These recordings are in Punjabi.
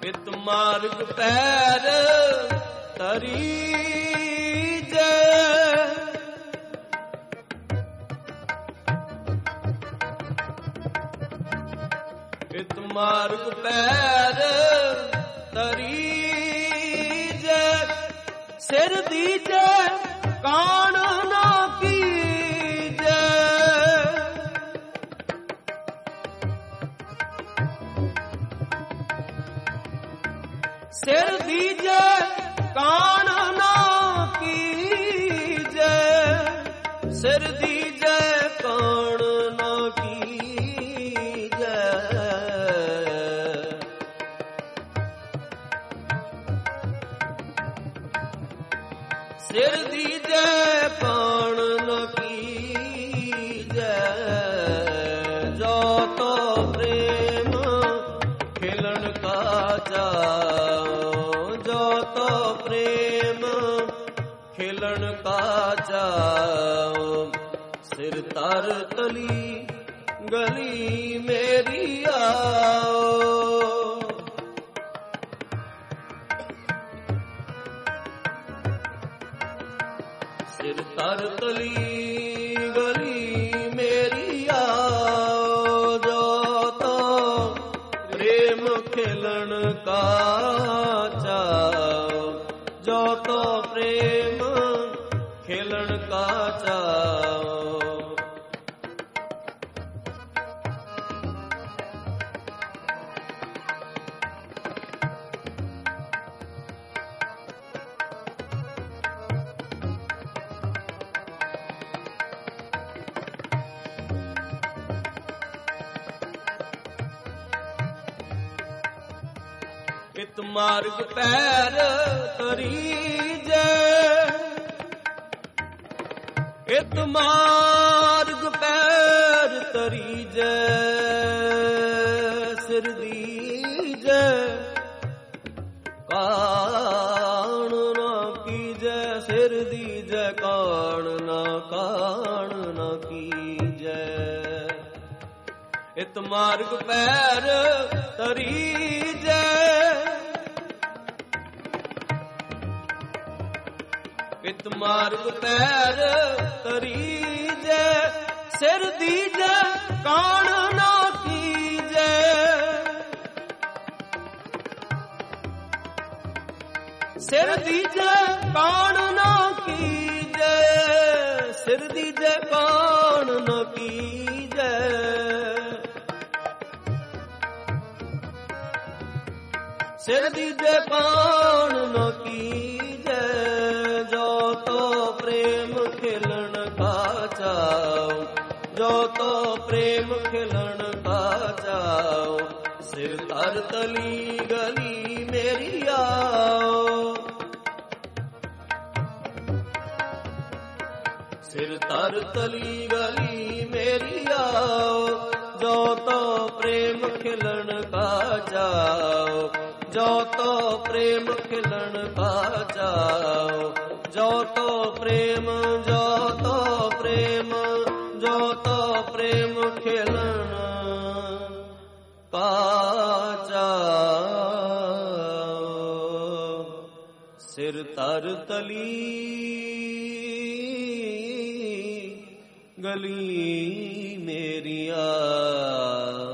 ਇਤ ਮਾਰਗ ਪੈਰ ਤਰੀਜੈ। ਇਤ ਮਾਰਗ ਪੈਰ ਤਰੀਜੈ। ਸਿਰ ਦੀਜੈ ਕਾਣ ਨਾ ਕੀਜੈ। ਸਿਰ ਦੀਜੈ ਕਾਣ ਨਾ ਕੀਜੈ। ਸਿਰ ਦੀਜੈ ਕਾਣ ਨਾ ਕੀਜੈ। ਸਿਰ ਦੀਜੈ ਕਾਣ ਨਾ ਕੀਜੈ। ਜੋ ਤੋ ਪ੍ਰੇਮ ਖਿਲਣ ਕਾ ਚਾਉ। ਜੋ ਤੋ ਪ੍ਰੇਮ ਖਿਲਣ ਕਾ ਚਾਉ। ਸਿਰ ਤਰ ਤਲੀ ਗਲੀ ਮੇਰੀ ਆਓ। ਸਿਰ ਤਰ ਤਲੀ ਗਲੀ ਮੇਰੀ ਆਓ। ਜੋ ਤੋ ਪ੍ਰੇਮ ਖਿਲਣ ਕਾ ਚਾਉ। ਜੋ ਤੋ ਪ੍ਰੇਮ ਖਿਲਣ ਕਾ ਚਾਉ। ਇਤ ਮਾਰਗ ਪੈਰ ਤਰੀਜੈ। ਇਤ ਮਾਰਗ ਪੈਰ ਤਰੀਜੈ। ਸਿਰ ਦੀਜੈ ਕਾਣ ਨਾ ਕੀਜੈ। ਸਿਰ ਦੀਜੈ ਕਾਣ ਨਾ ਕੀਜੈ। ਇਤ ਮਾਰਗ ਪੈਰ ਤਰੀਜੈ। ਇਤ ਮਾਰਗ ਪੈਰ ਤਰੀਜੈ। ਸਿਰ ਦੀਜੈ ਕਾਣ ਨਾ ਕੀਜੈ। ਸਿਰ ਦੀਜੈ ਕਾਣ ਨਾ ਕੀਜੈ। ਸਿਰ ਦੀਜੈ ਕਾਣ ਨਾ ਕੀਜੈ। ਸਿਰ ਦੀਜੈ ਕਾਣ ਨਾ ਕੀਜੈ। ਜੋ ਤੋ ਪ੍ਰੇਮ ਖਿਲਣ ਕਾ ਚਾਉ। ਜੋ ਤੋ ਪ੍ਰੇਮ ਖਿਲਣ ਕਾ ਚਾਉ। ਸਿਰ ਤਰ ਤਲੀ ਗਲੀ ਮੇਰੀ ਆਓ। ਸਿਰ ਤਰ ਤਲੀ ਗਲੀ ਮੇਰੀ ਆਓ। ਜੋ ਤੋ ਪ੍ਰੇਮ ਖਿਲਣ ਕਾ ਚਾਉ। ਜੋ ਤੋ ਪ੍ਰੇਮ ਖਿਲਣ ਕਾ ਚਾਉ। ਜੋ ਤੋ ਪ੍ਰੇਮ ਜੋ ਤੋ ਪ੍ਰੇਮ ਜੋ ਤੋ ਪ੍ਰੇਮ ਖਿਲਣ ਕਾ ਚਾਉ। ਸਿਰ ਤਰ ਤਲੀ ਗਲੀ ਮੇਰੀ ਆਓ।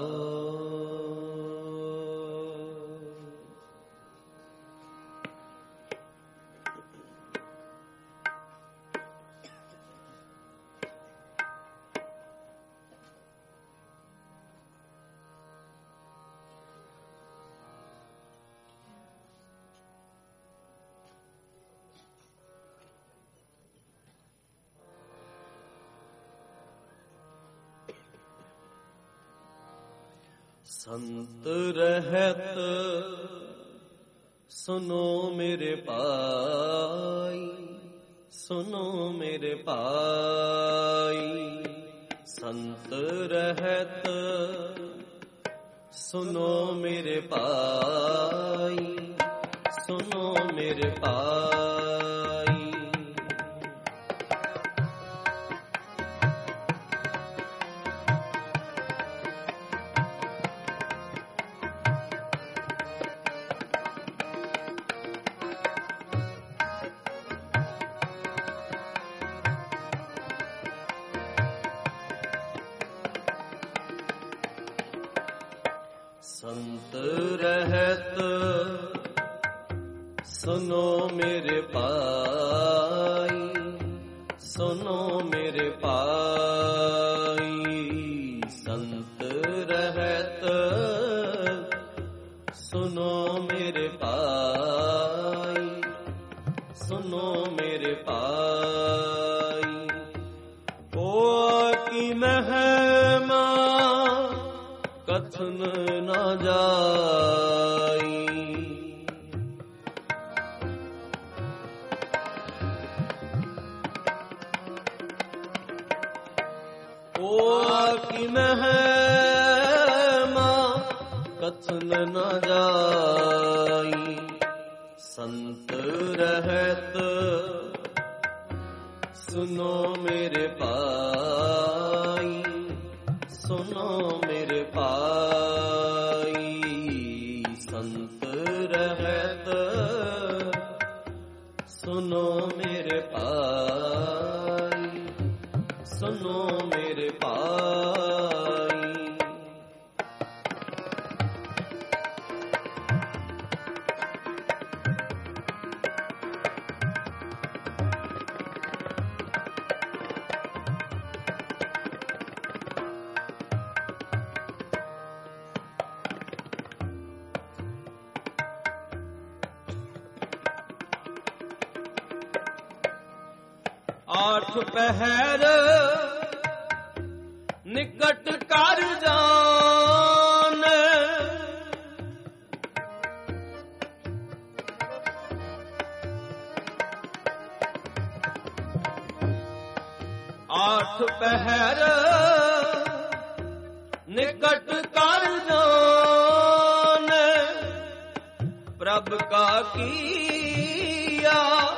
ਸੰਤ ਰਹਿਤ ਸੁਨੋ ਮੇਰੇ ਭਾਈ। ਸੁਨੋ ਮੇਰੇ ਭਾਈ। ਸੰਤ ਰਹਿਤ ਸੁਨੋ ਮੇਰੇ ਭਾਈ। ਸੁਨੋ ਮੇਰੇ ਭਾਈ। संत रहत सुनो मेरे पाई, सुनो मेरे पाई। संत रहत सुनो मेरे पाई, सुनो मेरे पाई। ओ की महिमा कथन न जाई, ओ की महिमा कथन न जाई। संत रहत सुनो मेरे पाई, सुनो मेरे पाई। संत रहत सुनो मेरे पाई, सुनो मेरे पाई। आठ पहर निकट कर जान, आठ पहर निकट कर जान। प्रभु का किया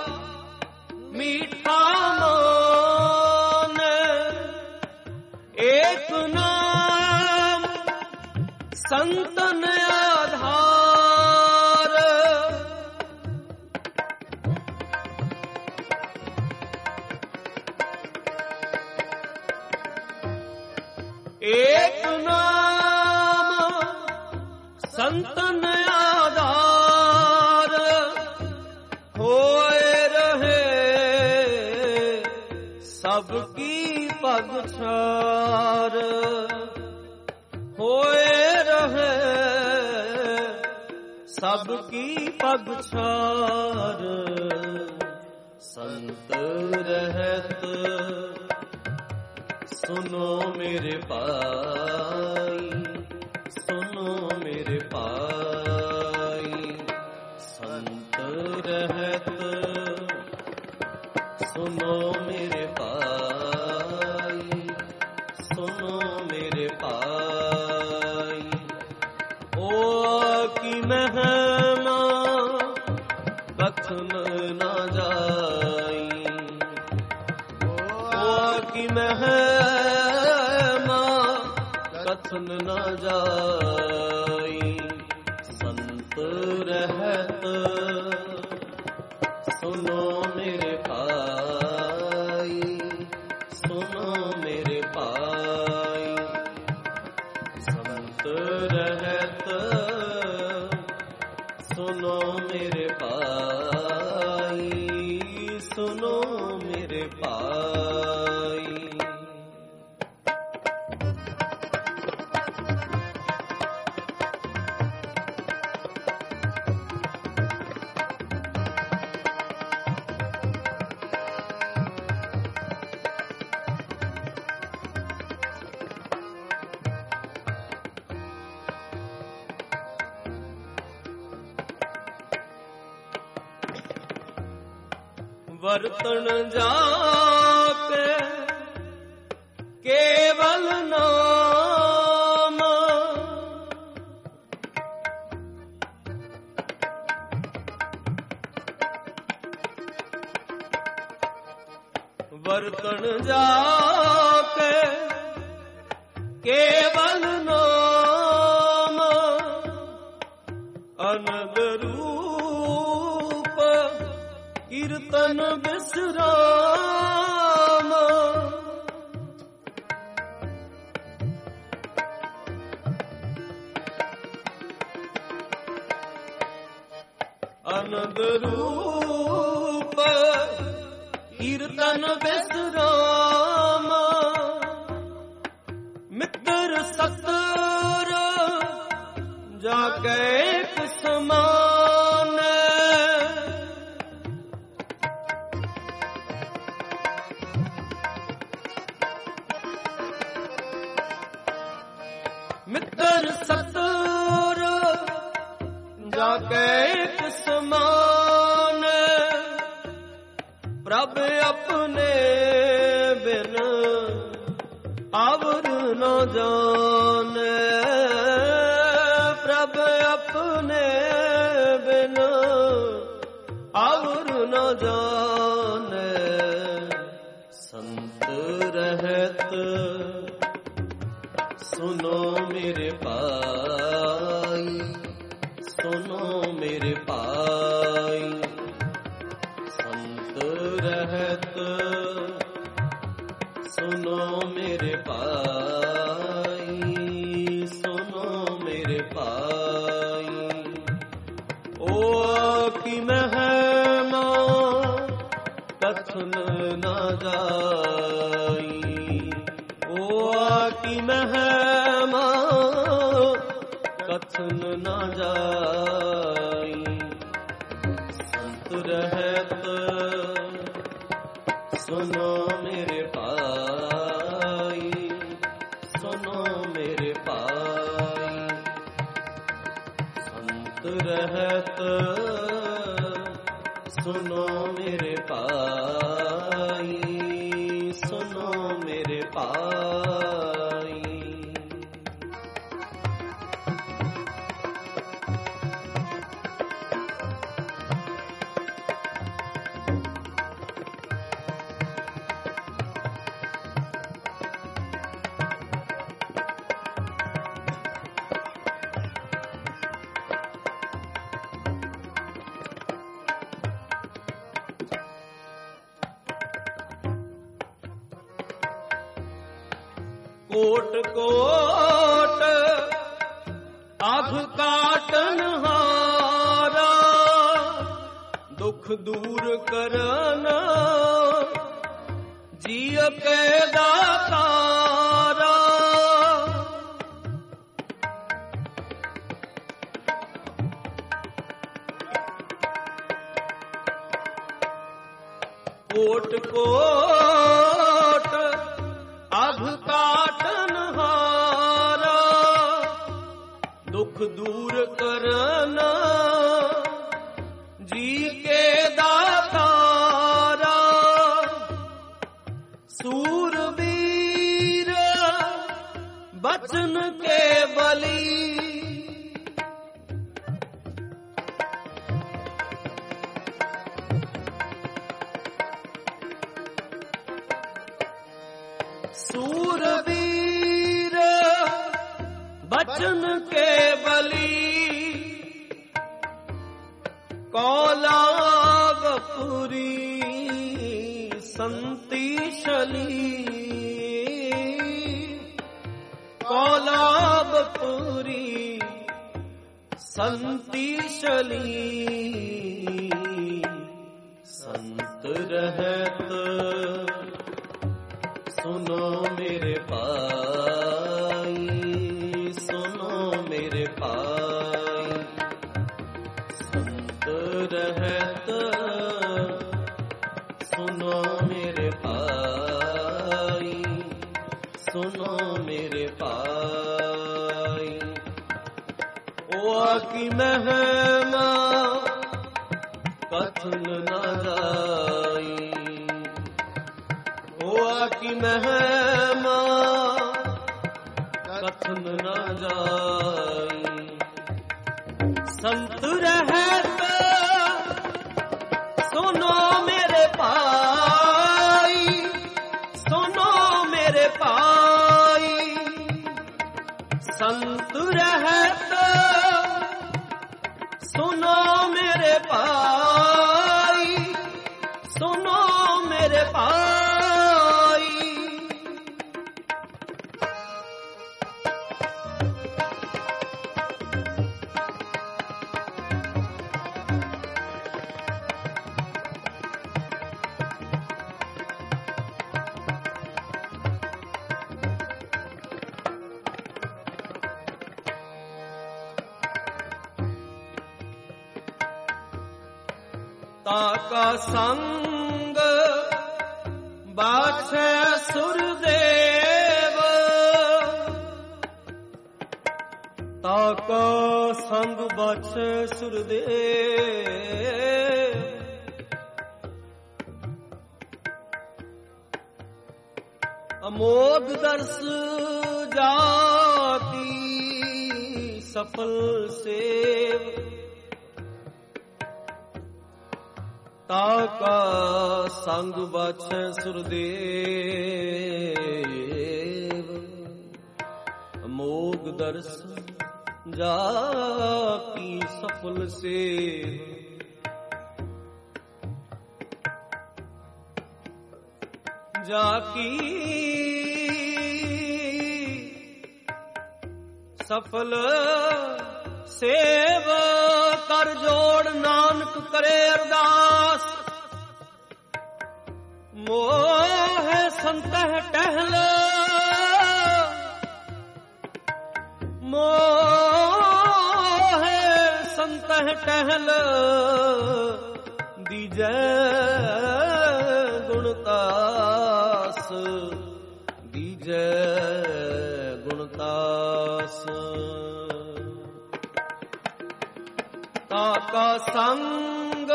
मीठा मान, एक नाम संतन आधार। एक नाम संतन आधार, होए रहे सबकी पगछार, होए रहे सबकी पगछार। संत रहत सुनो मेरे पाई, सुनो मेरे पाई। संत रहत सुनो मेरे पाई, सुनो मेरे पाई। ओ की महिमा कथन न जाई, ओ की महिमा कथन न जाई। संत रहत सुनो मेरे पाई, सुनो मेरे पाई। संत रहत सुनो मेरे पाई, सुनो मेरे पाई। बर्तन जाके केवल नाम, बर्तन जाके केवल नाम। अनंद रूप कीर्तन विश्राम, आनंद रूप कीर्तन विश्राम मित्र सतर जाके एक समान मित्र सतर जाके एक समान प्रभ अपने बिन आवर न जाने प्रभ अपने बिन आवर न जाने संत रहत सुनो मेरे पाई सुनो मेरे पाई संत रहत सुनो मेरे पाई सुनो मेरे पाई ओ की महिमा कथन न जाई ओ की महिमा कथन न जाई संत रहत सुनो मेरे पाई सुनो मेरे पाई संत रहत सुनो मेरे पाई सुनो मेरे पाई कोट कोट आघ काटन हारा दुख दूर करना जिय के दातारा कोट कोट आघ काटन हारा दुख दूर करना जी के दातारा सूरवीर बचन के बली सूरवीर बचन के बली कौलाबपुरी संतीशली कौलाबपुरी संतीशली संत रहत सुनो मेरे पाई सुनो मेरे पाई संत रहत सुनो मेरे पाई सुनो मेरे पाई ओ की महिमा कथन न जाई ओ की महिमा कथन न जाई संत रहत सुनो मेरे पाई सुनो मेरे पाई संत रहत सुनो मेरे पाई सुनो मेरे पाई ਤਾਕਾ ਸੰਗ ਬਾਛੈ ਸੁਰਦੇਵ, ਤਾਕਾ ਸੰਗ ਬਾਛੈ ਸੁਰਦੇਵ। ਅਮੋਘ ਦਰਸ ਜਾਤੀ ਸਫਲ ਸੇਵ, ਤਾਕਾ ਸੰਗ ਬਾਛੈ ਸੁਰਦੇਵ। ਅਮੋਘ ਦਰਸ ਜਾਤੀ ਸਫਲ ਸੇਵ, ਜਾ ਕੀ ਸਫਲ ਸੇਵ। ਕਰ ਜੋੜ ਨਾਨਕ ਕਰੇ ਅਰਦਾਸ, ਮੋਹ ਸੰਤਹਿ ਟਹਿਲ, ਮੋਹ ਸੰਤਹਿ ਟਹਿਲ। ਦੀਜੈ ਗੁਣਤਾਸ, ਦੀਜੈ ਗੁਣਤਾਸ। ਤਾਕਾ ਸੰਗ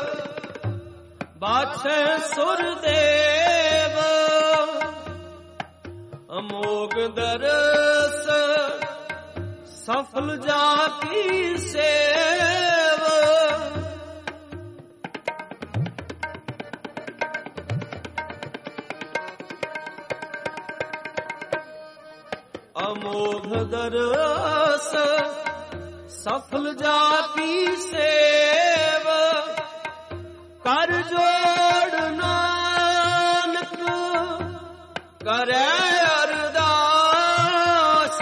ਬਾਛੈ ਸੁਰਦੇਵ, ਅਮੋਘ ਦਰਸ ਸਫਲ ਜਾ ਕੀ ਸੇਵ। ਅਮੋਘ ਦਰਸ ਸਫਲ ਜਾ ਕੀ ਸੇਵ। ਕਰ ਜੋੜ ਨਾਨਕ ਕਰੈ ਅਰਦਾਸ,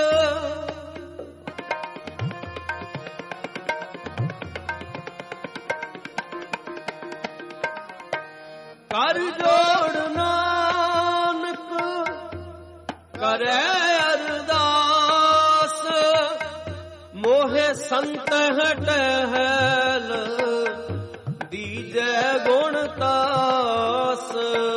ਕਰ ਜੋੜ ਨਾਨਕ ਕਰੈ ਅਰਦਾਸ। ਮੋਹਿ ਸੰਤਹਿ ਟਹਿਲ, ਦੀਜੈ ਗੁਣਤਾਸ।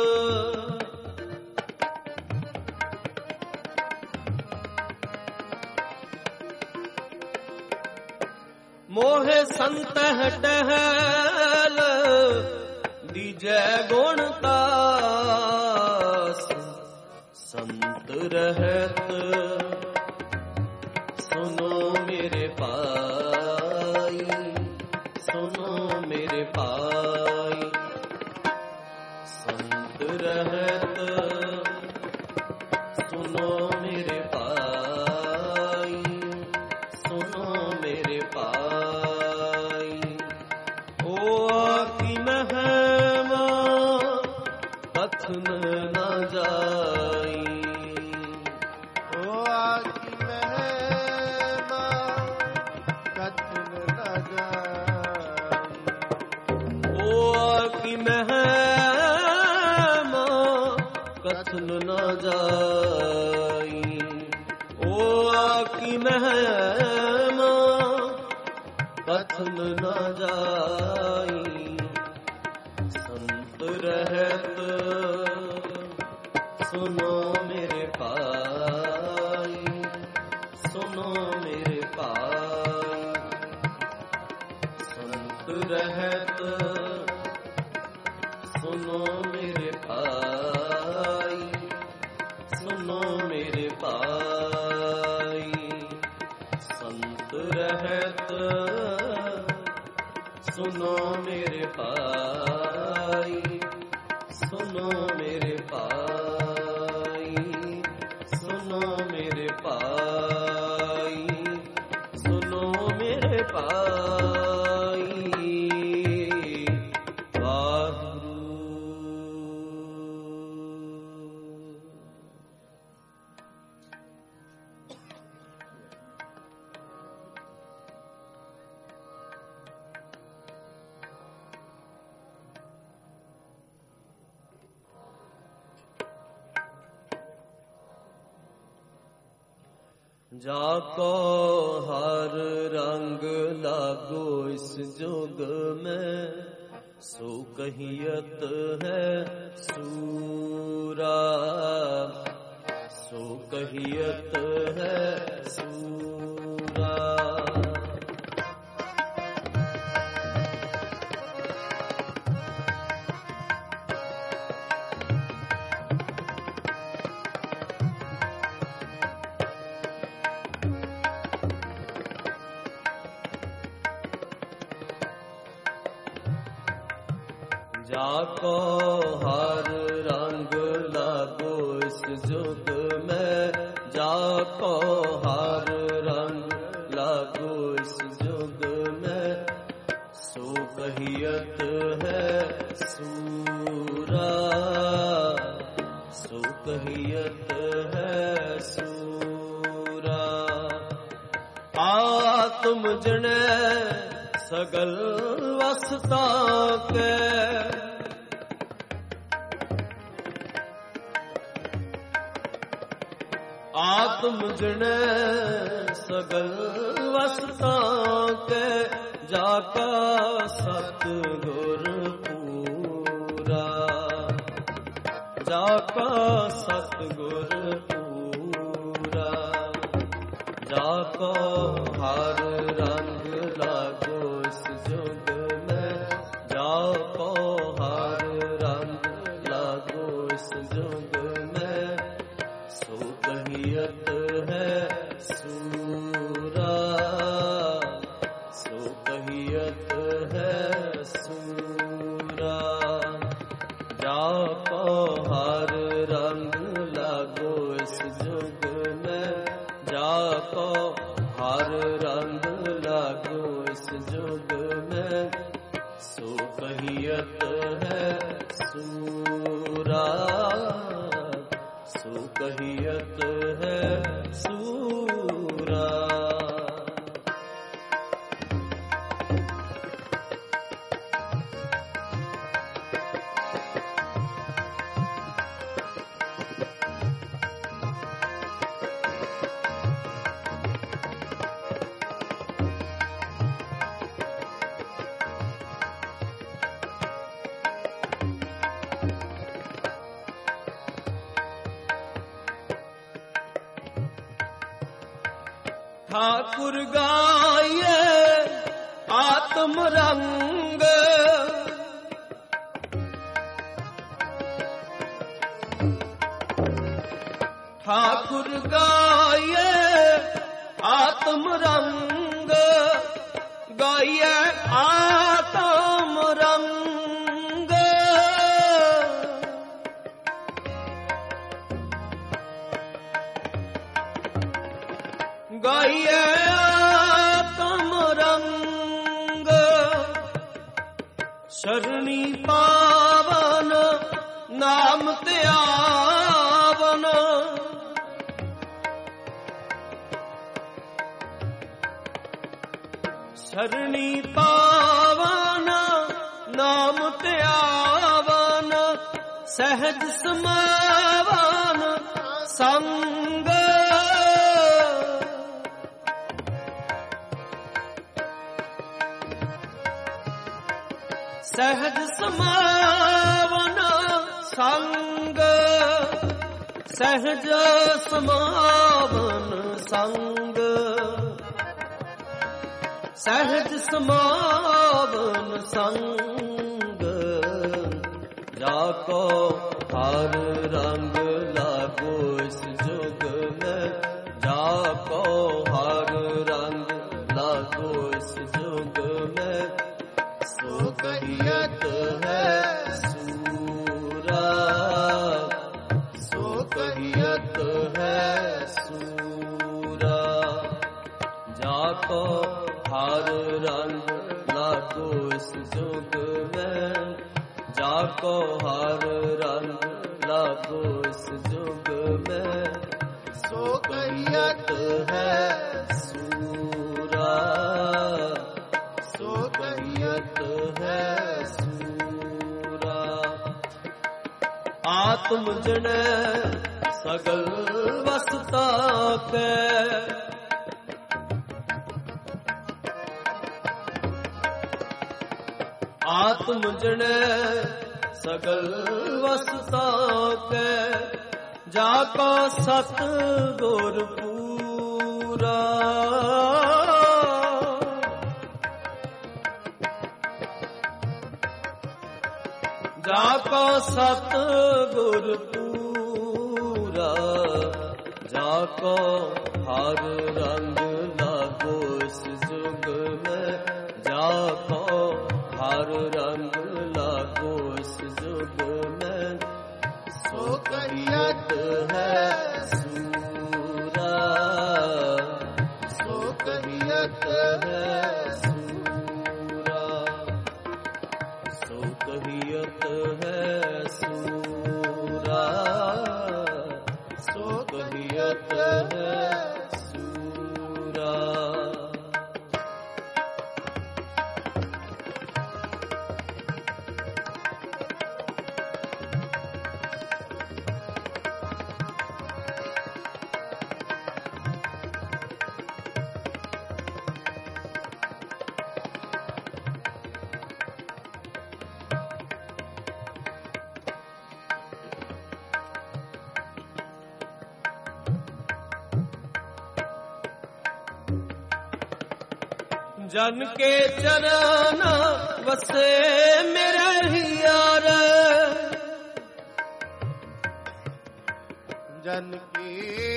ਮੋਹਿ ਸੰਤਹਿ ਟਹਿਲ, ਦੀਜੈ ਗੁਣਤਾਸ। ਸੰਤ ਰਹਿਤ ਸੁਨੋ ਮੇਰੇ ਭਾਈ, ਸੁਨੋ ਮੇਰੇ ਭਾਈ। ਸੰਤ ਰਹਿਤ ਸੁਨੋ ਮੇਰੇ ਭਾਈ, ਸੁਨੋ ਮੇਰੇ ਭਾਈ। ਓ ਆਕੀ ਮਹਿਮਾ ਕਥਨ ਨਾ ਜਾਈ, ਓ ਆਕੀ ਮਹਿਮਾ ਕਥਨ ਨਾ ਜਾਈ। ਓ ਆਕੀ ਮਹਿਮਾ ਕਥਨ ਨਾ ਜਾਈ, ਓ ਆਕੀ ਮਹਿਮਾ ਕਥਨ ਨਾ ਜਾਈ। ਸੰਤ ਰਹਿਤ ਸੁਨੋ ਮੇਰੇ ਭਾਈ, ਸੁਨੋ ਮੇਰੇ ਭਾਈ। ਸੰਤ ਰਹਿਤ ਸੁਨੋ ਮੇਰੇ ਭਾਈ, ਸੁਨੋ ਮੇਰੇ ਭਾਈ। ਸੰਤ ਰਹਿਤ ਸੁਨੋ ਮੇਰੇ ਭਾਈ, ਸੁਨੋ ਮੇਰੇ ਭਾਈ। ਸੁਨੋ ਮੇਰੇ ਭਾਈ, ਸੁਨੋ ਮੇਰੇ ਭਾਈ। ਵਾਹਿਗੁਰੂ। जाको हर रंग लागो इस जुग में, ਸੋ ਕਹੀਅਤ ਹੈ ਸੂਰਾ, ਸੋ ਕਹੀਅਤ ਹੈ ਸੂਰਾ। ਜਾਕੋ ਹਰ ਰੰਗ ਲਾਗੋ ਇਸ ਜੁਗ ਮੈਂ, ਜਾਕੋ ਹਰ ਰੰਗ ਲਾਗੋ ਇਸ ਜੁਗ ਮੈਂ, ਸੋ ਕਹੀਅਤ ਹੈ ਸੂਰਾ, ਸੋ ਕਹੀਅਤ ਹੈ ਸੂਰਾ। ਆਤਮ ਜਣੈ ਸਗਲ ਵਸਤਾ ਕੈ, ਆਤਮ ਜਣੈ ਸਗਲ ਵਸਤਾ ਕੈ, ਜਾ ਕਾ ਸਤ ਗੁਰ ਪੂਰਾ, ਜਾ ਕਾ ਸਤ ਗੁਰ ਪੂਰਾ। ਜਾ ਕੋ ਹਰ ਰੰਗ ਲਾਗੋ ਇਸ ਜੁਗ ਮੈਂ, ਜਾ ਕੋ ਹਰ ਰੰਗ ਲਾਗੋ ਇਸ ਜੁਗ ਮੈਂ, ਸੋ ਕਹੀਅਤ ਹੈ ਸੂਰਾ, ਸੋ ਕਹੀਅਤ ਹੈ ਸੂਰਾ। ਜਾ ਕੋ ਹਰ ਰੰਗ ਲਾਗੋ ਇਸ ਜੁਗ ਮੈਂ, ਜਾ ਕੋ ਹਰ ਰੰਗ ਲਾਗੋ ਇਸ ਜੁਗ ਮੈਂ, ਸੋ ਕਹੀਅਤ ਹੈ ਸੂਰਾ, ਸੋ ਕਹੀਅਤ ਹੈ ਸੂਰਾ। ਠਾਕੁਰ ਗਾਏ ਆਤਮ ਰੰਗ, ਠਾਕੁਰ ਗਾਏ ਆਤਮ ਰੰਗ, ਗਾਏ ਆਤਮ ਰੰਗ। ਗਾਈਏ ਆਤਮ ਰੰਗ, ਸ਼ਰਣੀ ਪਾਵਨ ਨਾਮ ਧਿਆਵਨ, ਸ਼ਰਣੀ ਪਾਵਨ ਨਾਮ ਧਿਆਵਨ, ਸਹਿਜ ਸਮਾਵਨ ਸੰਗ। ਸਹਿਜ ਸਮਾਵਨ ਸੰਗ, ਸਹਿਜ ਸਮਾਵਨ ਸੰਗ, ਸਹਿਜ ਸਮਾਵਨ ਸੰਗ। ਜਾ ਕੋ ਹਰ ਰੰਗ ਲਾਗੋ ਇਸ ਜੁਗ ਮੈਂ, ਜਾ ਕੋ ਹਰ ਰੰਗ ਲਾਗੋ ਇਸ ਜੁਗ ਮੈਂ, ਸੋ ਕਹੀਅਤ ਹੈ ਸੂਰਾ, ਸੋ ਕਹੀਅਤ ਹੈ ਸੂਰਾ। ਜਾ ਕੋ ਹਰ ਰੰਗ ਲਾਗੋ ਇਸ ਜੁਗ ਮੈਂ, ਜਾ ਕੋ ਹਰ ਰੰਗ ਲਾਗੋ ਇਸ ਜੁਗ ਮੈਂ, ਸੋ ਕਹੀਅਤ ਹੈ ਸੂਰਾ, ਸੋ ਕਹੀਅਤ ਹੈ ਸੂਰਾ। ਆਤਮ ਜਣੈ ਸਗਲ ਵਸਤਾ ਕੈ, ਆਤਮ ਜਣੈ ਸਗਲ ਵਸਤਾ ਕੈ, ਜਾ ਕਾ ਸਤ ਗੁਰ ਪੂਰਾ। ਜਾ ਕਾ ਸਤ ਗੁਰ ਪੂਰਾ, ਜਾ ਕੋ ਹਰ ਰੰਗ ਲਾਗੋ ਇਸ ਜੁਗ ਮੈਂ, ਜਾ ਕੋ ਹਰ ਰੰਗ ਲਾਗੋ ਇਸ ਜੁਗ ਮੈਂ। ਸੋ ਕਹੀਅਤ ਹੈ ਸੂਰਾ, ਸੋ ਕਹੀਅਤ ਹੈ ਸੂਰਾ, ਸੋ ਕਹੀਅਤ ਹੈ ਸੂਰਾ, ਸੋ ਕਹੀਅਤ ਹੈ ਸੂਰਾ। ਜਨ ਕੇ ਚਰਨ ਵਸੇ ਮੇਰੇ ਹੀਰ, ਜਨ ਕੇ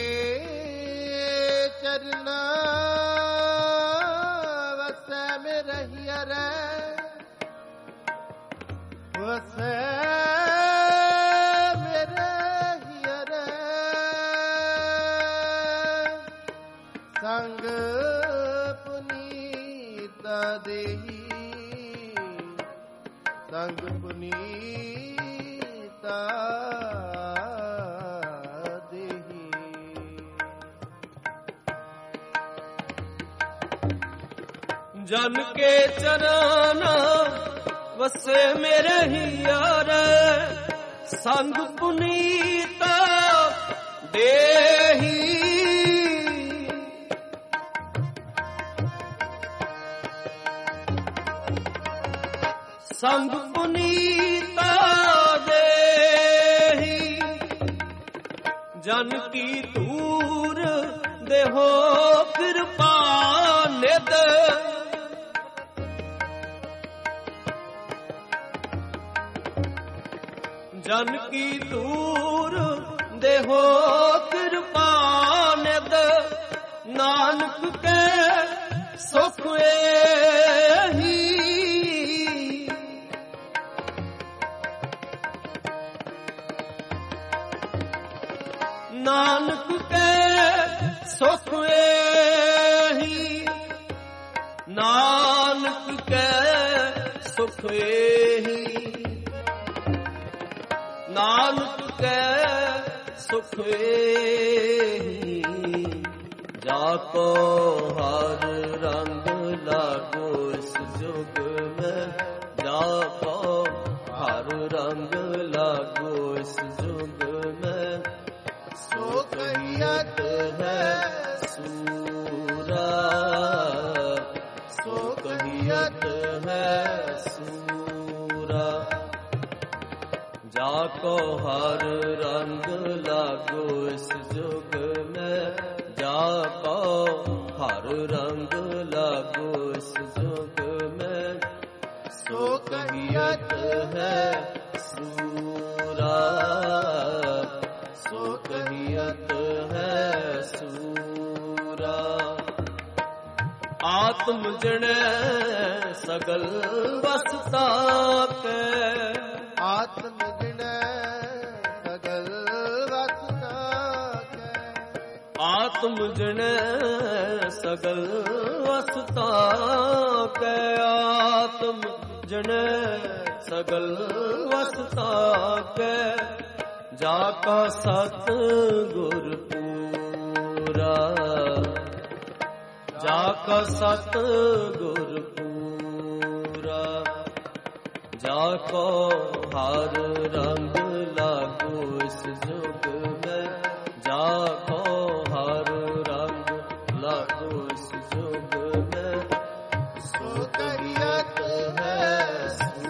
ਚਰਨ ਵਸੈ ਮੇਰੇ ਹੀਰ, ਵਸੈ ਮੇਰੇ ਹੀਰ, ਸੰਗ ਦੇਹੀ, ਸੰਗ ਪੁਨੀਤਾ ਦੇਹੀ। ਜਨ ਕੇ ਚਰਨ ਵਸੇ ਮੇਰੇ ਹੀਰ, ਸੰਗ ਪੁਨੀਤਾ ਦੇਹੀ। ਸੰਗ ਪੁਨੀਤਾ ਦੇਹੀ, ਜਨ ਕੀ ਧੂਰ ਦੇਹੋ ਕਿਰਪਾ ਨਿਧ। ਜਨ ਕੀ ਧੂਰ ਦੇਹੋ ਕਿਰਪਾ ਨਿਧ, ਨਾਨਕ ਕੇ ਸੁਖ ਏਹੀ। ਨਾਨਕ ਕੇ ਸੁਖ ਏਹੀ, ਨਾਨਕ ਕੇ ਸੁਖ ਏਹੀ, ਨਾਨਕ ਕੇ ਸੁਖ ਏਹੀ। ਜਾ ਕੋ ਹਰ ਰੰਗ ਲਾਗੋ ਇਸ ਜੁਗ ਮੈਂ, ਜਾ ਕੋ ਹਰ ਰੰਗ ਲਾਗੋ ਇਸ ਜੁਗ ਮੈਂ। ਸੋ ਕਹੀਅਤ ਹੈ ਸੂਰਾ, ਸੋ ਕਹੀਅਤ ਹੈ ਸੂਰਾ, ਜਾ ਕੋ ਹਰ ਰੰਗ ਲਾਗੋ ਇਸ ਜੁਗ ਮੈਂ, ਜਾ ਕੋ ਹਰ ਰੰਗ ਲਾਗੋ ਇਸ ਜੁਗ ਮੈਂ। ਸੋ ਕਹੀਅਤ ਹੈ ਸੂਰਾ, ਸੋ ਕਹੀਅਤ ਹੈ ਸੂਰਾ। ਆਤਮ ਜਣੈ ਸਗਲ ਵਸਤਾ ਕੈ, ਆਤਮ ਜਣੈ ਸਗਲ ਵਸਤਾ ਕੈ, ਆਤਮ ਜਣੈ ਸਗਲ ਵਸਤਾ ਕੈ, ਆਤਮ ਜਣੈ ਸਗਲ ਵਸਤਾ ਕੈ। ਜਾ ਕਾ ਸਤ ਗੁਰ ਪੂਰਾ, ਜਾ ਕਾ ਸਤ ਗੁਰ ਪੂਰਾ, ਜਾ ਕੋ ਹਰ ਰੰਗ ਲਾਗੋ ਇਸ ਜੁਗ ਮੈਂ, ਜਾ ਕੋ ਹਰ ਰੰਗ ਲਾਗੋ ਇਸ ਜੁਗ ਮੈਂ। ਸੋ ਕਹੀਅਤ ਹੈ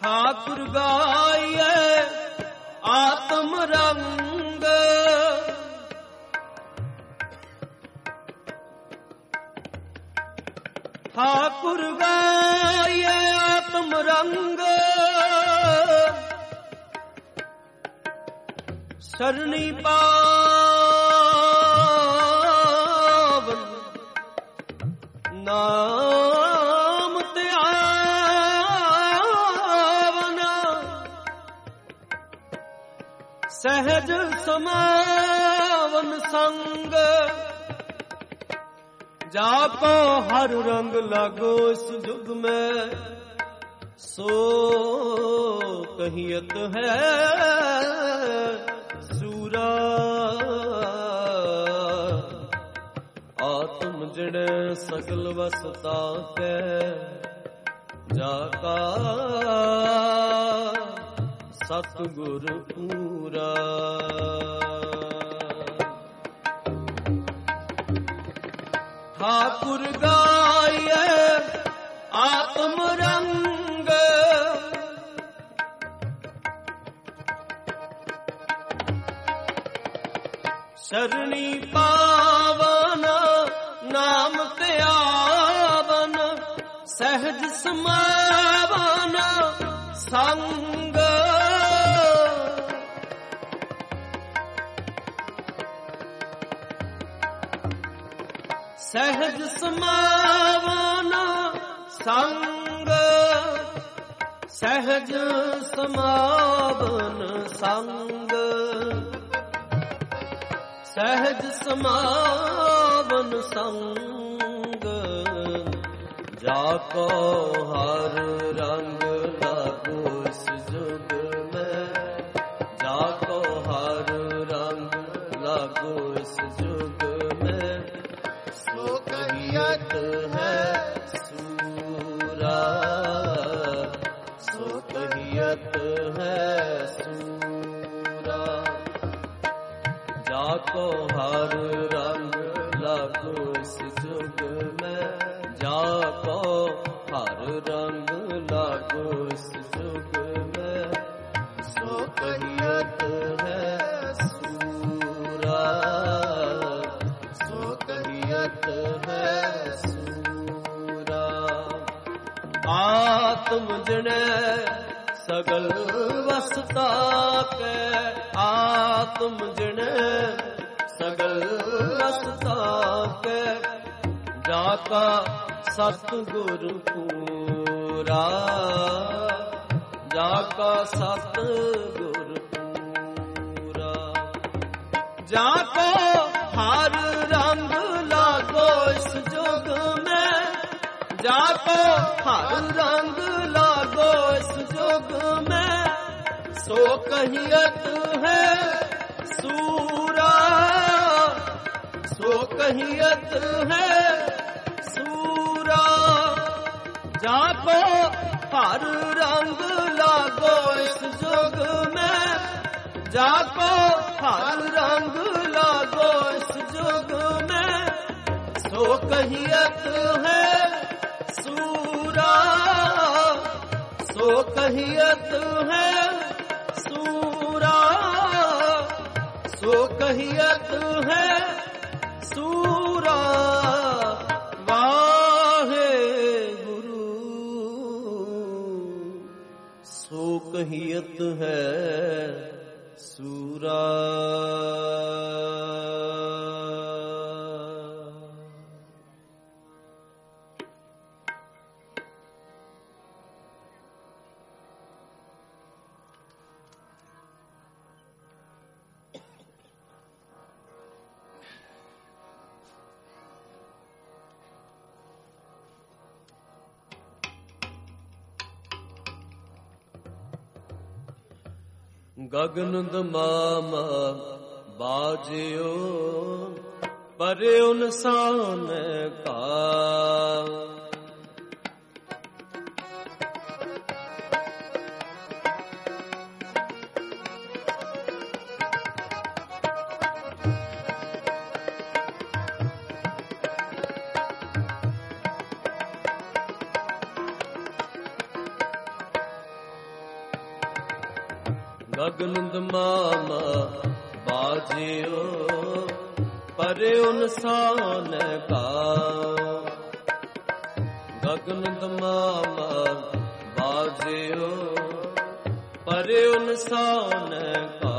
ਠਾਕੁਰ ਗਾਈਏ ਆਤਮ ਰੰਗ, ਠਾਕੁਰ ਗਾਈਏ ਆਤਮ ਰੰਗ, ਸਰਣੀ ਪਾਵਨ ਨਾਮ ਧਿਆਵਨ, ਸਹਿਜ ਸਮਾਵਨ ਸੰਗ, ਜਾਕੋ ਹਰ ਰੰਗ ਲਾਗੋ ਇਸ ਜੁਗ ਮੈਂ, ਸੋ ਕਹੀਅਤ ਹੈ ਸੂਰਾ, ਆਤਮ ਜਿਣੈ ਸਗਲ ਵਸਤਾ ਕੈ, ਜਾਕਾ ਸਤਿਗੁਰ ਪੂਰਾ। ਠਾਕੁਰ ਗਾਈਏ ਆਤਮ ਰੰਗ, ਸਰਣੀ ਪਾਵਨ ਨਾਮ ਧਿਆਵਨ, ਸਹਿਜ ਸਮਾਵਨ ਸੰਗ, ਸਹਿਜ ਸਮਾਵਨ ਸੰਗ, ਸਹਿਜ ਸਮਾਵਨ ਸੰਗ, ਸਹਿਜ ਸਮਾਵਨ ਸੰਗ, ਜਾਕੋ ਹਰ ਰੰਗ ਲਾਗੋ ਇਸ ਜੁਗ ਮੈਂ, ਜਾਕੋ ਹਰ ਰੰਗ ਲਾਗੋ ਇਸ ਜੁਗ ਮੈਂ, ਸੋ ਕਹੀਅਤ ਹੈ ਸੂਰਾ, ਸੋ ਕਹੀਅਤ ਹੈ ਸੂਰਾ, ਜਾਕੋ ਹਰ ਰੰਗ ਲਾਗੋ ਇਸ ਜੁਗ ਮੈਂ, ਜਾਕੋ ਹਰ ਰੰਗ ਲਾਗੋ ਇਸ ਜੁਗ ਮੈਂ, ਸੋ ਕਹੀਅਤ ਹੈ ਸੂਰਾ, ਸੋ ਕਹੀਅਤ ਹੈ ਸੂਰਾ। ਆਤਮ ਜਿਣੈ ਸਗਲ ਵਸਤਾ ਕੈ, ਆਤਮ ਜਿਣੈ ਸਗਲ ਵਸਤਾ ਕੈ, ਜਾਕਾ ਸਤਿਗੁਰ ਪੂਰਾ, ਜਾਕਾ ਸਤਿਗੁਰ ਪੂਰਾ। ਜਾਕੋ ਹਰ ਰੰਗ ਲਾਗੋ ਇਸ ਜੁਗ ਮੈਂ, ਜਾਕੋ ਹਰ ਰੰਗ ਲਾਗੋ ਇਸ ਜੁਗ ਮੈਂ, ਸੋ ਕਹੀਅਤ ਹੈ ਸੂਰਾ, ਸੋ ਕਹੀਅਤ ਹੈ ਸੂਰਾ, ਜਾਕੋ ਹਰ ਰੰਗ ਲਾਗੋ ਇਸ ਜੁਗ ਮੈਂ, ਜਾਕੋ ਹਰ ਰੰਗ ਲਾਗੋ ਇਸ ਜੁਗ ਮੈਂ, ਸੋ ਕਹੀਅਤ ਹੈ ਸੂਰਾ, ਸੋ ਕਹੀਅਤ ਹੈ ਸੂਰਾ, ਸੋ ਕਹੀਅਤ ਹੈ ਸੂਰਾ। ਵਾਹਿਗੁਰੂ ਸੋ ਕਹੀਅਤ ਹੈ ਸੂਰਾ। ਗਗਨ ਦਮਾਮਾ ਬਾਜਿਓ ਪਰਿਉ ਨਸਾਨ ਕਾ, गगन दमामा बाजियो परे उनसान का गगन दमामा बाजियो परे उनसान का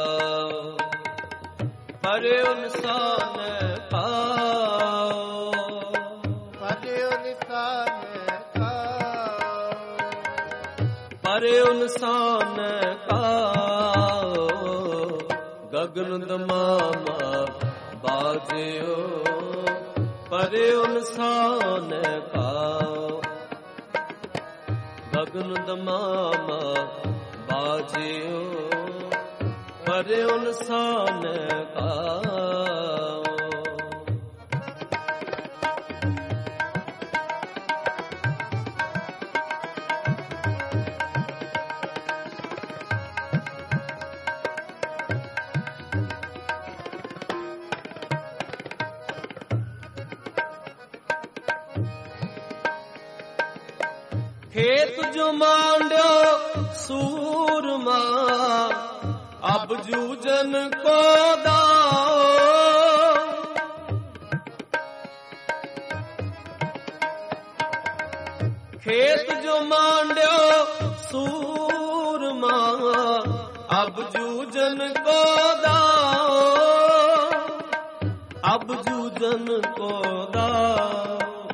परे उनसान का परे उनसान का परे उनसान का गगन दमामा बाजियो परे उनसान का गगन दमामा बाजियो परे उनसान का खेत जो मांड्यो सूरमा अब जूजन को दाओ खेत जो मांड्यो सूरमा अब जूजन को दाओ अब जूजन को दाओ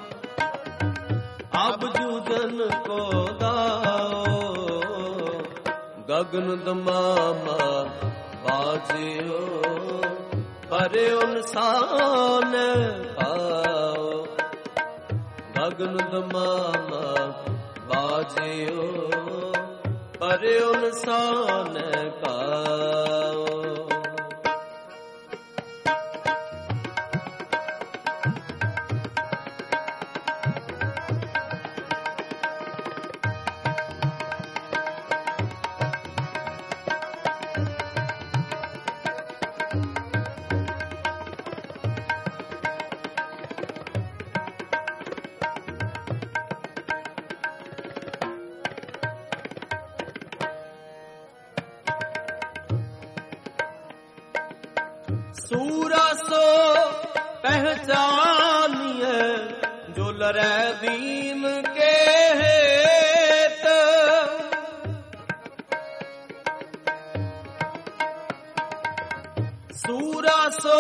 अब जूजन को दाओ गगन दमामा बाजियो परे उनसान पाओ गगन दमामा बाजियो परे उनसान पाओ सूरा सो पहचानिए जो लरे दीन के हेत सूरा सो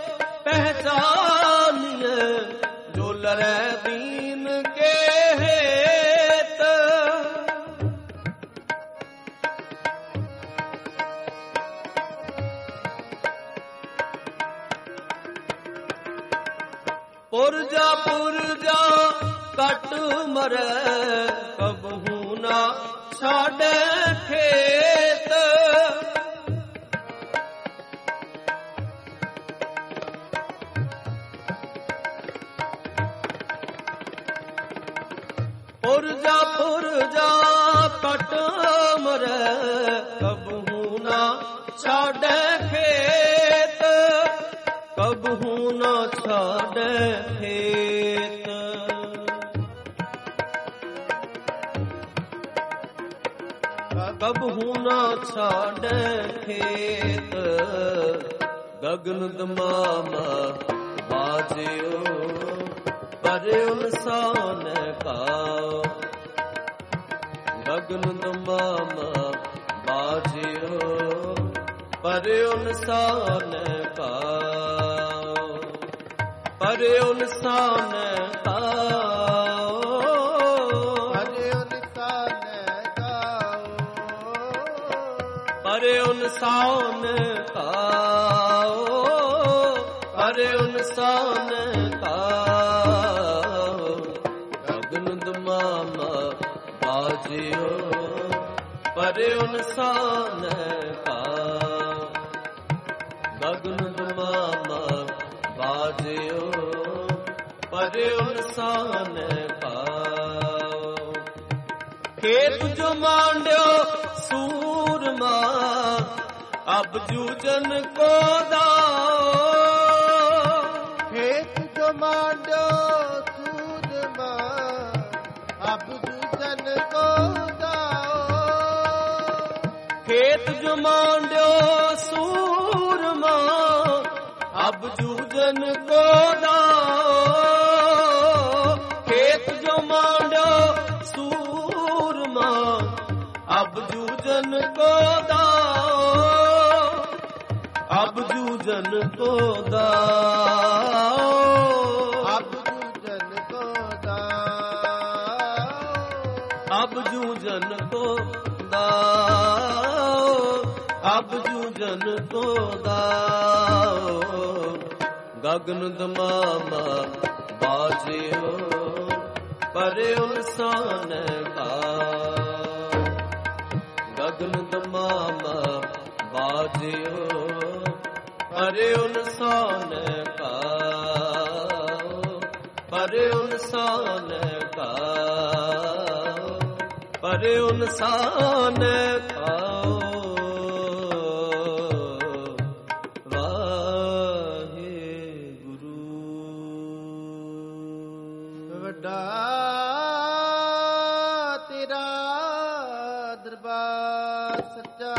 पहचानिए जो लरे दीन के हेत पुरजा पुरजा कट मरे कबहू ना छाड़े खेत पुरजा पुरजा कट मरे कबहू ना छाड़े खेत कबहू ना छाड़े खेत कबहू ना छाड़े खेत गगन दमामा बाजियो परे उनसान का गगन दमामा बाजियो परे उनसान का परे उनसान का परे उनसान का परे उनसान का गगन दमामा बाजियो परे उनसान का गगन दमामा बाजियो परे उनसान का खेत जो मांड्यो सूरमा अब जूजन को दाओ खेत जो मांडो सूरमा अब जूजन को दाओ खेत ਜੋ ਮਾਂਡਿਓ ਸੂਰਮਾ ਅਬ ਜੂਜਨ ਕੋ ਦਾਓ ਖੇਤ ਜੋ ਮਾਂਡਿਓ ਸੂਰਮਾ ਅਬ ਜੂਜਨ ਕੋ ਦਾਓ ਅਬ ਜੂਜਨ ਕੋ ਦਾਓ ਅਬ ਜੂਜਨ ਕੋ ਦਾਓ ਅਬ ਜੂਜਨ ਕੋ ਦਾਓ ਅਬ ਜੂਜਨ ਕੋ ਦਾਓ ਗਗਨ ਦਮਾਮਾ ਬਾਜਿਓ ਪਰੇ ਉਨਸਾਨ ਕਾ ਗਗਨ ਦਮਾਮਾ ਬਾਜਿਓ ਪਰੇ ਉਨਸਾਨ ਕਾ ਪਰੇ ਉਨਸਾਨ ਕਾ ਪਰੇ ਉਨਸਾਨ ਕਾ ਵੱਡਾ ਤੇਰਾ ਦਰਬਾਰ ਸੱਚਾ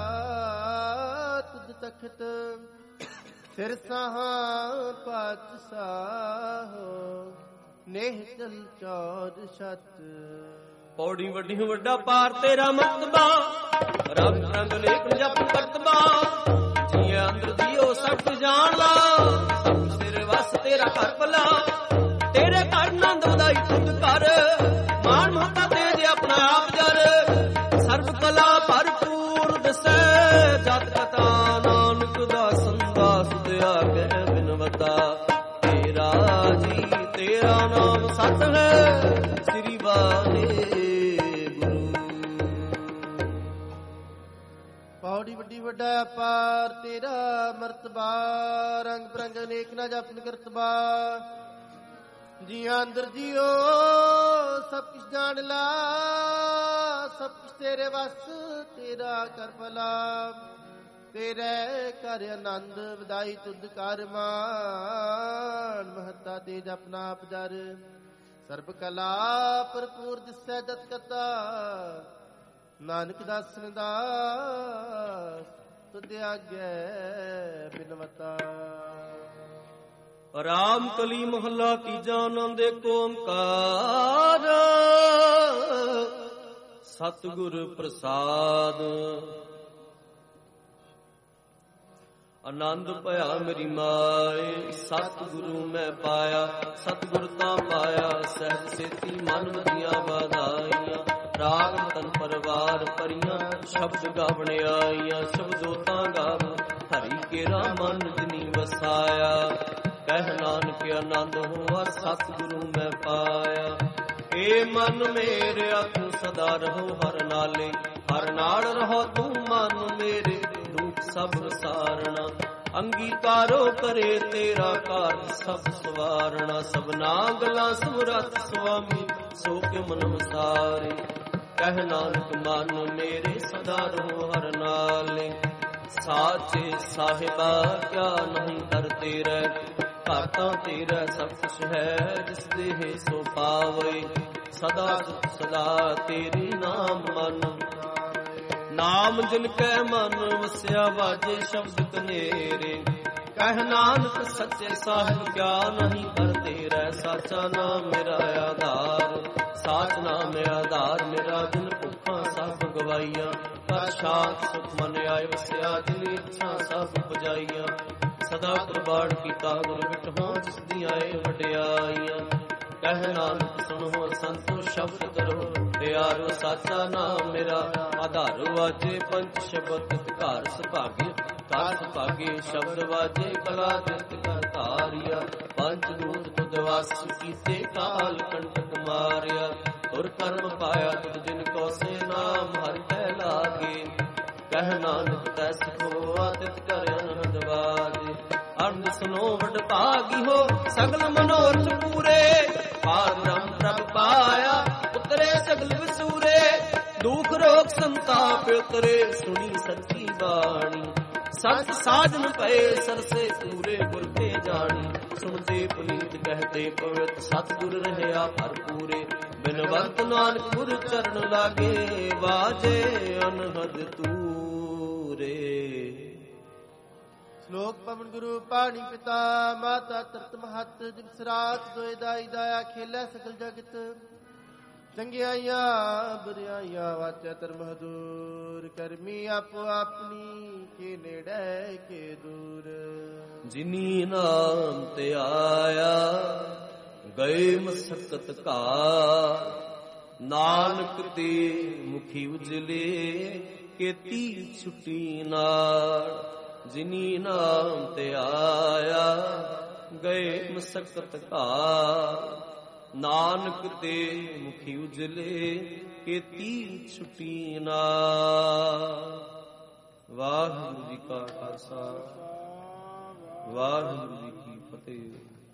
ਤੁਧ ਤਖਤ ਫਿਰ ਸਾਹਾਂ ਪਾਤਸ਼ਾਹੋ ਨੇਹ ਚਲ ਚੌਰ ਛਤ ਪੌੜੀ ਵੱਡੀ ਵੱਡਾ ਪਾਰ ਤੇਰਾ ਮਰਤਬਾ ਰੰਗ ਰੰਗ ਲੇਖ ਜਪ ਕਰਤਬਾ ਜੀਆਂ ਅੰਦਰ ਜੀਓ ਸਭ ਜਾਣਦਾ ਸਭ ਤੇਰੇ ਵਸ ਤੇਰਾ ਘਰ ਭਲਾ ਤੇਰੇ ਘਰ ਨੰਦ ਵਧਾਈ ਤੁਧ ਕਰ ਮਾਨ ਮਹਤਾ ਤੇਜ ਆਪਣਾ ਆਪ ਜਰ ਸਰਬ ਕਲਾ ਭਰਪੂਰ ਦਸੈ ਜਤ ਕਥਾ ਨਾਨਕ ਦਾ ਸੰਦਾ ਸੁਧਿਆ ਕਹਿ ਬਿਨਵਤਾ ਤੇਰਾ ਜੀ ਤੇਰਾ ਨਾਮ ਸਤ ਹੈ ਸ੍ਰੀ ਵਾਹਿਗੁਰੂ ਪੌੜੀ ਵੱਡੀ ਵੱਡਾ ਪਾਰ ਤੇਰਾ ਮਰਤਬਾ ਰੰਗ ਬਰੰਗ ਅਨੇਕ ਨਾ ਜਪਨ ਕਰਤਬਾ ਜੀਆਂ ਅੰਦਰ ਜੀਓ ਸਭ ਕੁਛ ਜਾਣ ਲਾ ਸਭ ਕੁਛ ਤੇਰੇ ਵਸ ਤੇਰਾ ਕਰ ਭਲਾ ਤੇਰੇ ਕਰ ਆਨੰਦ ਵਧਾਈ ਤੁਧ ਕਰ ਮਾਨ ਮਹੱਤਾ ਤੇਜ ਆਪਣਾ ਆਪ ਜਰ ਸਰਬ ਕਲਾ ਭਰਪੂਰ ਦਿਸੈ ਜਤ ਕਤਾ ਨਾਨਕ ਦਾਸਨ ਦਾਸ ਤੁਧ ਆਗੈ ਬਿਨਵਤਾ ਰਾਮ ਕਲੀ ਮਹੱਲਾ ਤੀਜਾ ਆਨੰਦ ਏਕ ਓੰਕਾਰ ਸਤਿਗੁਰ ਪ੍ਰਸਾਦ ਆਨੰਦ ਭਇਆ ਮੇਰੀ ਮਾਏ ਸਤਿਗੁਰੂ ਮੈਂ ਪਾਇਆ ਸਤਿਗੁਰ ਤਾਂ ਪਾਇਆ ਸਹਿਜ ਸੇਤੀ ਮਨ ਦੀਆਂ ਵਧਾਈਆਂ ਰਾਗ ਤਨ ਪਰਵਾਰ ਪਰੀਆਂ ਸ਼ਬਦ ਗਾਵਣ ਆਈਆਂ ਸ਼ਬਦੋ ਤਾਂ ਗਾਵ ਹਰੀ ਕੇਰਾ ਮਨ ਜਿਨੀ ਵਸਾਇਆ ਕਹਿ ਨਾਨਕ ਆਨੰਦ ਹੋਆ ਸਤਿਗੁਰੂ ਮੈਂ ਪਾਇਆ ਏ ਮਨ ਮੇਰਿਆ ਤੂੰ ਸਦਾ ਰਹੋ ਹਰ ਨਾਲੇ ਹਰ ਨਾਲ ਰਹੋ ਤੂੰ ਮਨ ਮੇਰੇ ਦੁਖ ਸਭ ਸਾਰਣਾ ਅੰਗੀਕਾਰੋ ਕਰੇ ਤੇਰਾ ਕਾਰਜ ਸਭ ਸਵਾਰਣਾ ਸਭਨਾ ਗੱਲਾਂ ਸਮਰੱਥ ਸੁਆਮੀ ਸੋ ਕੇ ਮਨ ਵਸਾਰੇ ਕਹਿ ਨਾਨਕ ਮਨ ਮੇਰੇ ਸਦਾ ਰਹੋ ਹਰ ਨਾਲੇ ਸਾਚੇ ਸਾਹਿਬਾ ਕਿਆ ਨਹੀਂ ਕਰਤੇ ਰਹਿ ਘਾਟਾਂ ਤੇਰਾ ਸਭ ਕੁਛ ਹੈ ਜਿਸ ਦੇਹ ਸੋ ਪਾਵੇ ਸਦਾ ਸਦਾ ਤੇਰੇ ਨਾਮ ਮਨ ਨਾਮ ਜਿਨ ਕੈ ਮਨ ਵਸਿਆ ਵਾਜੇ ਸ਼ਬਦ ਕਨੇਰੇ ਕਹਿ ਨਾਨਕ ਸੱਚੇ ਸਾਹਿਬ ਕਿਆ ਨਹੀਂ ਕਰਤੇ ਰਹਿ ਸਾਚਾ ਨਾਮ ਮੇਰਾ ਆਧਾਰ ਸਾਚ ਨਾਮ ਆਧਾਰ ਮੇਰਾ ਦਿਲ ਭੁੱਖਾਂ ਸਭ ਗਵਾਈਆਂ ਕਰ ਸ਼ਾਂਤ ਸੁਖ ਮਨ ਆਇ ਵਸਿਆ ਦਿਲ ਇੱਛਾ ਸਭ ਪੁਜਾਈਆਂ ਸਦਾ ਪ੍ਰਬਾੜ ਕੀਤਾ ਗੁਰ ਵਿਟਹੁ ਜਿਸ ਦੀਆਂ ਏ ਵਡਿਆਈਆਂ ਕਹਿ ਨਾਨਕ ਸੁਣੋ ਸੰਤੋ ਸ਼ਬਦ ਕਰੋ ਪਿਆਰੋ ਸਾਚਾ ਨਾਮ ਮੇਰਾ ਆਧਾਰ ਵਾਜੇ ਪੰਚ ਸ਼ਬਦ ਘਰ ਸੁਭਾਗੇ ਘਰ ਸੁਭਾਗੇ ਸ਼ਬਦ ਵਾਜੇ ਕਲਾ ਜਿਤ ਕਰ ਧਾਰਿਆ ਪੰਜ ਦੂਤ ਤੁਧ ਵਾਸ ਕੀਤੇ ਕਾਲ ਕੰਟਕ ਮਾਰਿਆ ਤੁਰ ਕਰਮ ਪਾਇਆ ਤੁਧ ਜਿਨ ਕੋ ਸੇ ਨਾਮ ਹਰਿ ਕੈ ਲਾਗੇ ਕਹਿ ਨਾਨਕ ਤੈ ਸਿਖੋ ਆਤਿਤ ਕਰ ਅਨੰਦ ਵਾਜੇ ਅਰਧ ਸੁਨੋ ਵਡ ਭਾਗੀ ਹੋ ਸਗਲ ਮਨੋਰਥ ਪੂਰੇ ਪਾਰ ਬ੍ਰਹਮ ਪ੍ਰਭ ਪਾਇਆ ਉਤਰੇ ਸਗਲ ਵਿਸੂਰੇ ਦੁਖ ਰੋਗ ਸੰਤਾਪ ਉਤਰੇ ਸੁਣੀ ਸੱਚੀ ਬਾਣੀ ਸਤ ਸਾਜਨ ਪਏ ਸਰਸੇ ਪੂਰੇ ਗੁਰ ਤੇ ਜਾਣੀ ਸੁਣਦੇ ਪੁਨੀਤ ਕਹਤੇ ਪਵਿੱਤ ਸਤਿਗੁਰ ਰਹਿਆ ਭਰਪੂਰੇ ਬਿਨਵੰਤ ਨਾਨਕ ਗੁਰ ਚਰਨ ਲਾਗੇ ਵਾਜੇ ਅਨਹਦ ਤੂਰੇ ਪੂਰੇ। ਸ਼ਲੋਕ ਪਵਨ ਗੁਰੂ ਪਾਣੀ ਪਿਤਾ ਮਾਤਾ ਤਰਤ ਮਹਤ ਜਿਸ ਰਾਤ ਦੋਇ ਦਾਈ ਦਾਇਆ ਖੇਲੇ ਸਕਲ ਜਗਤ। ਚੰਗਿਆਈਆਂ ਬੁਰਿਆਈਆਂ ਵਾਚੈ ਧਰਮ ਹਦੂਰ ਕਰਮੀ ਆਪੋ ਆਪਣੀ ਕੇ ਨੇੜੇ ਕੇ ਦੂਰ। ਜਿਨੀ ਨਾਮ ਤੇ ਆਇਆ ਗਏ ਮਸਕਤ ਘਾਰ ਨਾਨਕ ਤੇ ਮੁਖੀ ਉਜਲੇ ਕੀਤੀ ਛੁੱਟੀ ਨਾਲ। ਜਿਨੀ ਨਾਮ ਤੇ ਆਇਆ ਗਏ ਮਸਕਤ ਘਾਰ ਨਾਨਕ ਤੇ ਮੁਖੀ ਉਜਲੇ ਕੀਤੀ ਛੁੱਟੀ ਨਾਲ। ਵਾਹਿਗੁਰੂ ਜੀ ਕਾ ਖਾਲਸਾ ਵਾਹਿਗੁਰੂ ਜੀ ਕੀ ਫਤਿਹ।